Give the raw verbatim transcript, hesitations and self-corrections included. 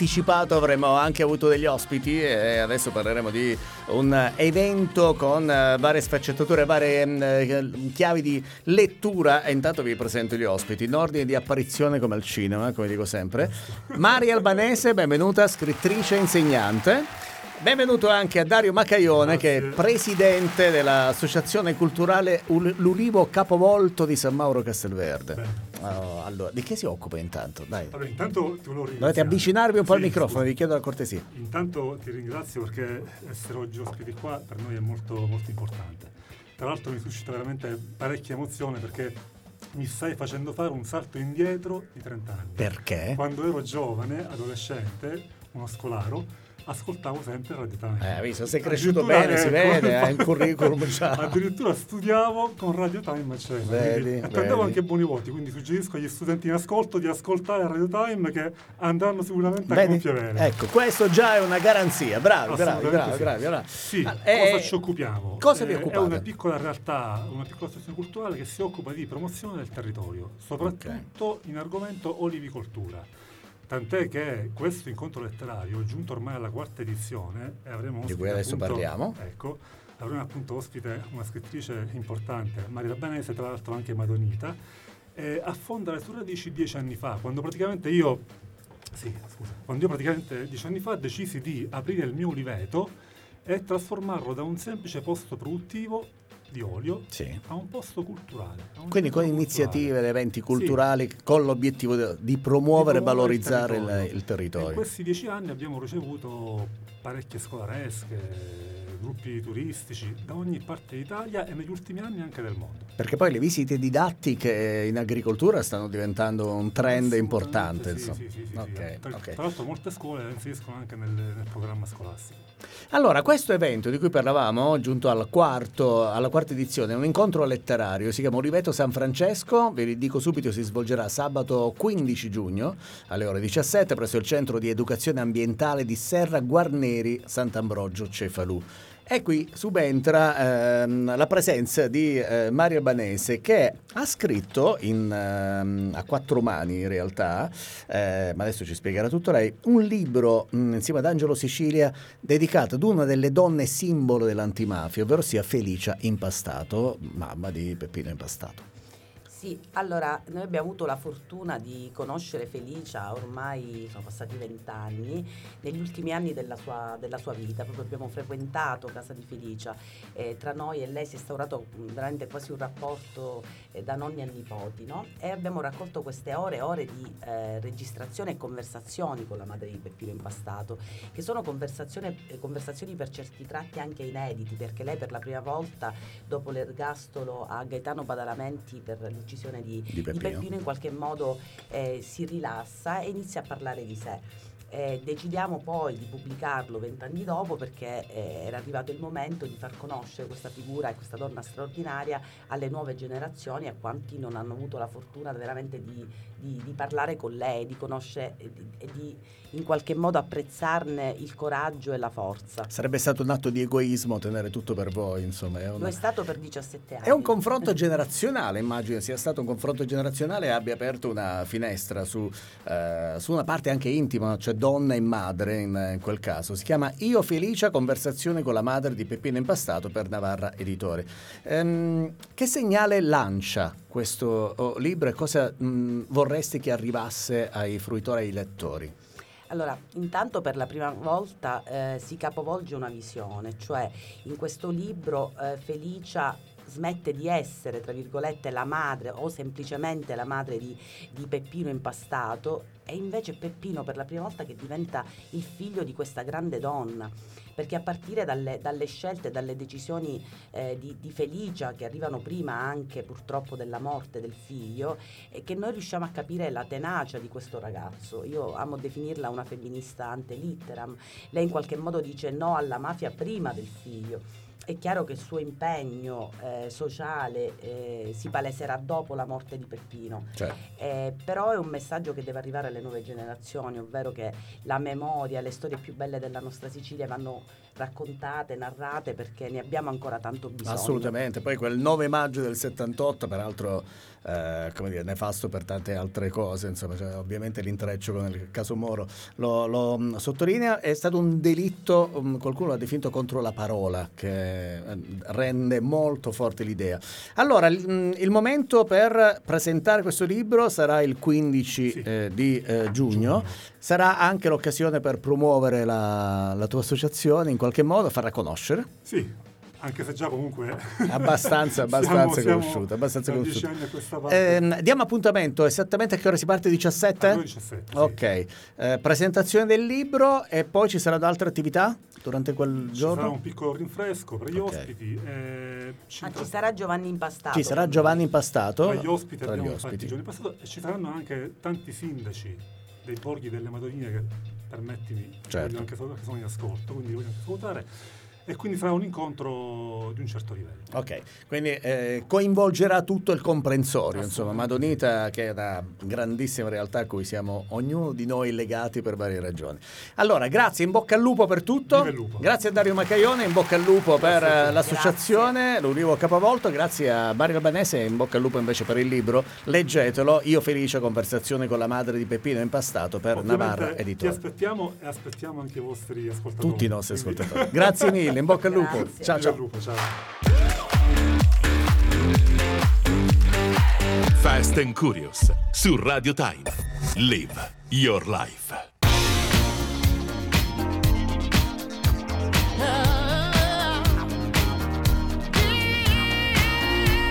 anticipato avremmo anche avuto degli ospiti e adesso parleremo di un evento con varie sfaccettature, varie mh, chiavi di lettura, e intanto vi presento gli ospiti in ordine di apparizione come al cinema, come dico sempre. Maria Albanese, benvenuta, scrittrice e insegnante. Benvenuto anche a Dario Macaione, Grazie. Che è presidente dell'associazione culturale L'Ulivo Capovolto di San Mauro Castelverde. Oh, allora, di che si occupa intanto? Dai. Allora, intanto ti volevo Dovete avvicinarvi un po' sì, al microfono, scusa. vi chiedo la cortesia. Intanto ti ringrazio perché essere oggi ospiti qua per noi è molto, molto importante. Tra l'altro mi suscita veramente parecchia emozione perché mi stai facendo fare un salto indietro di trenta anni. Perché? Quando ero giovane, adolescente, uno scolaro, ascoltavo sempre Radio Time. Eh, visto, sei cresciuto bene, eh, si vede, hai un curriculum già. Addirittura studiavo con Radio Time a Cena. Vedi, e prendevo vedi. anche buoni voti, quindi suggerisco agli studenti in ascolto di ascoltare Radio Time che andranno sicuramente a Vedi? gonfie vele. Ecco, questo già è una garanzia. Bravi, bravi, bravi, sì. bravi. Allora, Sì, eh, cosa ci occupiamo? Cosa vi Eh, occupate? È una piccola realtà, una piccola associazione culturale che si occupa di promozione del territorio, soprattutto okay. in argomento olivicoltura. Tant'è che questo incontro letterario è giunto ormai alla quarta edizione e avremo ospite, di cui adesso appunto, parliamo. Ecco, avremo appunto ospite una scrittrice importante, Maria Albanese, tra l'altro anche madonita, eh, affonda le sue radici dieci anni fa, quando praticamente io, sì, scusa, quando io praticamente dieci anni fa decisi di aprire il mio uliveto e trasformarlo da un semplice posto produttivo di olio sì. a un posto culturale. Un Quindi con iniziative ed eventi culturali sì. con l'obiettivo di, di promuovere e valorizzare il territorio. Il, il territorio. In questi dieci anni abbiamo ricevuto parecchie scolaresche, gruppi turistici da ogni parte d'Italia e negli ultimi anni anche del mondo. Perché poi le visite didattiche in agricoltura stanno diventando un trend importante. Sì, sì, sì, sì, okay, sì. Tra, okay. tra l'altro molte scuole la inseriscono anche nel, nel programma scolastico. Allora, questo evento di cui parlavamo, giunto al quarto, alla quarta edizione, è un incontro letterario, si chiama Oliveto San Francesco, ve li dico subito, si svolgerà sabato quindici giugno alle ore diciassette presso il Centro di Educazione Ambientale di Serra Guarneri Sant'Ambrogio Cefalù. E qui subentra ehm, la presenza di eh, Maria Albanese, che ha scritto in, ehm, a quattro mani in realtà, eh, ma adesso ci spiegherà tutto lei, un libro mh, insieme ad Angelo Sicilia dedicato ad una delle donne simbolo dell'antimafia, ovvero sia Felicia Impastato, mamma di Peppino Impastato. Sì, allora noi abbiamo avuto la fortuna di conoscere Felicia, ormai sono passati vent'anni, negli ultimi anni della sua, della sua vita, proprio abbiamo frequentato casa di Felicia, eh, tra noi e lei si è instaurato veramente quasi un rapporto eh, da nonni a nipoti, no? E abbiamo raccolto queste ore e ore di eh, registrazione e conversazioni con la madre di Peppino Impastato, che sono conversazioni, eh, conversazioni per certi tratti anche inediti, perché lei per la prima volta dopo l'ergastolo a Gaetano Badalamenti per l'uccisione Di, di, Peppino. di Peppino in qualche modo eh, si rilassa e inizia a parlare di sé. Eh, decidiamo poi di pubblicarlo vent'anni dopo perché eh, era arrivato il momento di far conoscere questa figura e questa donna straordinaria alle nuove generazioni, a quanti non hanno avuto la fortuna veramente di, di, di parlare con lei, di conoscere e di, e di in qualche modo apprezzarne il coraggio e la forza. Sarebbe stato un atto di egoismo tenere tutto per voi, insomma. È una... Lo è stato per diciassette anni. È un confronto generazionale, immagino sia stato un confronto generazionale e abbia aperto una finestra su, eh, su una parte anche intima, cioè donna e madre in, in quel caso. Si chiama Io Felicia, conversazione con la madre di Peppino Impastato per Navarra Editore. Ehm, che segnale lancia questo oh, libro e cosa mh, vorresti che arrivasse ai fruitori e ai lettori? Allora, intanto per la prima volta eh, si capovolge una visione, cioè in questo libro eh, Felicia smette di essere, tra virgolette, la madre o semplicemente la madre di, di Peppino Impastato, e invece Peppino per la prima volta che diventa il figlio di questa grande donna, perché a partire dalle, dalle scelte, dalle decisioni eh, di, di Felicia, che arrivano prima anche purtroppo della morte del figlio, e che noi riusciamo a capire la tenacia di questo ragazzo. Io amo definirla una femminista ante litteram. Lei in qualche modo dice no alla mafia prima del figlio. È chiaro che il suo impegno eh, sociale eh, si paleserà dopo la morte di Peppino, certo. eh, però è un messaggio che deve arrivare alle nuove generazioni, ovvero che la memoria, le storie più belle della nostra Sicilia vanno raccontate, narrate, perché ne abbiamo ancora tanto bisogno. Assolutamente, poi quel nove maggio del settantotto, peraltro eh, come dire, nefasto per tante altre cose, insomma, cioè, ovviamente l'intreccio con il caso Moro lo, lo um, sottolinea, è stato un delitto, um, qualcuno l'ha definito contro la parola, che eh, rende molto forte l'idea. Allora, il, il momento per presentare questo libro sarà il quindici Sì. eh, di eh, giugno. Giugno. Sarà anche l'occasione per promuovere la, la tua associazione in qualche modo, farla conoscere. Sì, anche se già comunque abbastanza, abbastanza siamo, conosciuta, abbastanza siamo conosciuta. dieci anni a questa parte. Eh, diamo appuntamento esattamente a che ora si parte? diciassette? Alle diciassette, sì. Ok, eh, presentazione del libro e poi ci saranno altre attività durante quel Ci giorno? sarà un piccolo rinfresco per gli Ok. ospiti. Eh, ci, Ah, tra- ci sarà Giovanni Impastato. Ci sarà Giovanni Impastato tra gli ospiti tra gli abbiamo infatti ospiti. Giovanni Passato e ci saranno anche tanti sindaci dei borghi delle Madonine che, permettimi, Certo. voglio anche salutare, che sono in ascolto, quindi voglio anche salutare. E quindi sarà un incontro di un certo livello. Ok, quindi eh, coinvolgerà tutto il comprensorio, insomma, Madonita, che è una grandissima realtà a cui siamo ognuno di noi legati per varie ragioni. Allora, grazie, in bocca al lupo per tutto. Viva il lupo. Grazie a Dario Macaione, in bocca al lupo per Grazie a te. eh, l'associazione, l'Ulivo Capovolto, grazie a Mario Albanese, in bocca al lupo invece per il libro. Leggetelo, Io felice, conversazione con la madre di Peppino Impastato per Ovviamente Navarra ti Editore. aspettiamo e aspettiamo anche i vostri ascoltatori. Tutti i nostri Quindi- ascoltatori. Grazie mille, in bocca al lupo. Grazie. Ciao Viva ciao. il lupo, ciao. Fast and Curious su Radio Time. Live your life.